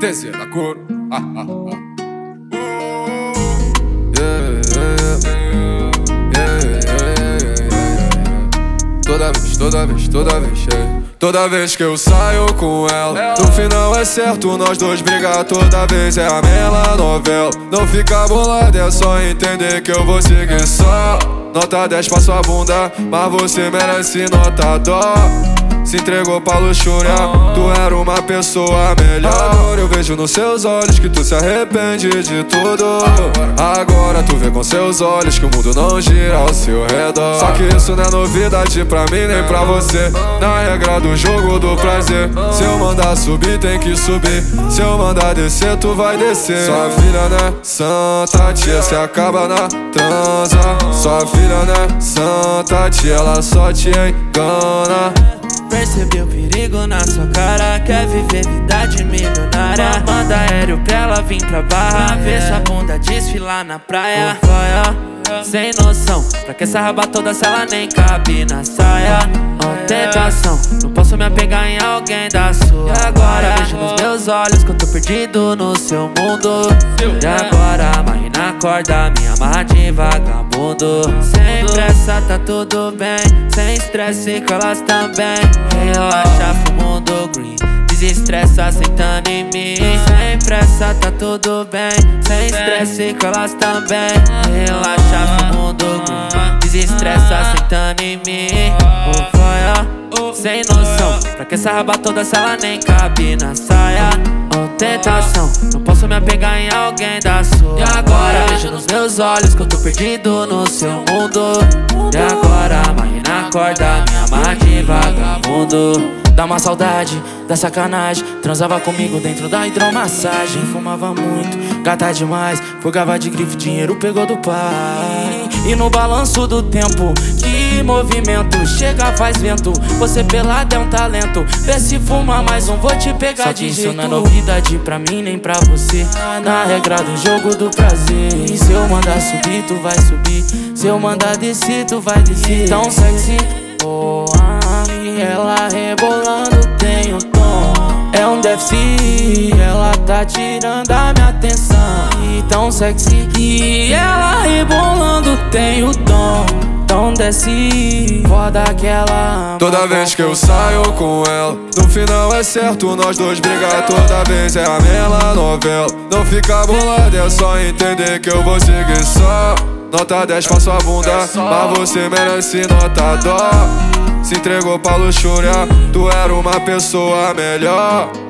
Zezé da Couro. Toda vez que eu saio com ela, no final é certo, nós dois brigar. Toda vez é a mesma novela. Não fica bolado, é só entender que eu vou seguir só. Nota 10 pra sua bunda, mas você merece nota dó. Se entregou pra luxúria, tu era uma pessoa melhor. Agora eu vejo nos seus olhos que tu se arrepende de tudo. Agora tu vê com seus olhos que o mundo não gira ao seu redor. Só que isso não é novidade pra mim nem pra você. Na regra do jogo do prazer, se eu mandar subir tem que subir, se eu mandar descer tu vai descer. Sua filha né, santa tia, se acaba na transa. Sua filha né, santa tia, ela só te engana. Percebi o perigo na sua cara, quer viver vida de milionária. Manda aéreo pra ela vir pra Barra, ver sua bunda desfilar na praia. Sem noção, pra que essa raba toda se ela nem cabe na saia? Tentação, não posso me apegar em alguém da sua. E agora vejo nos meus olhos que eu tô perdido no seu mundo. E agora amarre na corda, me amarra de vagabundo. Sem pressa tá tudo bem, sem estresse com elas também. Relaxa, fumando green, desestressa sentando em mim. Sem pressa tá tudo bem, sem estresse com elas também. Relaxa, fumando green, desestressa sentando em mim. Sem noção, pra que essa raba toda se ela nem cabe na saia? Tentação, não posso me apegar em alguém da sua. E agora vejo nos meus olhos que eu tô perdido no seu mundo. E agora amarre na corda, me amarra de vagabundo. Dá uma saudade da sacanagem, transava comigo dentro da hidromassagem. Fumava muito, gata demais, fogava de grife, dinheiro pegou do pai. E no balanço do tempo, que movimento, chega faz vento. Você pelado é um talento, vê se fuma mais um, vou te pegar. Só que de jeito. Isso não é novidade pra mim nem pra você. Na regra do jogo do prazer, e se eu mandar subir, tu vai subir, se eu mandar descer, tu vai descer. Tão sexy, e ela rebolando tem um tom, é um déficit, ela tá tirando a minha atenção. E tão sexy, e ela rebolando tem o tom, então desce, foda que ela ama. Toda vez que eu saio com ela, no final é certo, nós dois brigar. Toda vez é a mesma novela. Não fica bolado, é só entender que eu vou seguir só. Nota 10 pra sua bunda, mas você merece nota dó. Se entregou pra luxúria, tu era uma pessoa melhor.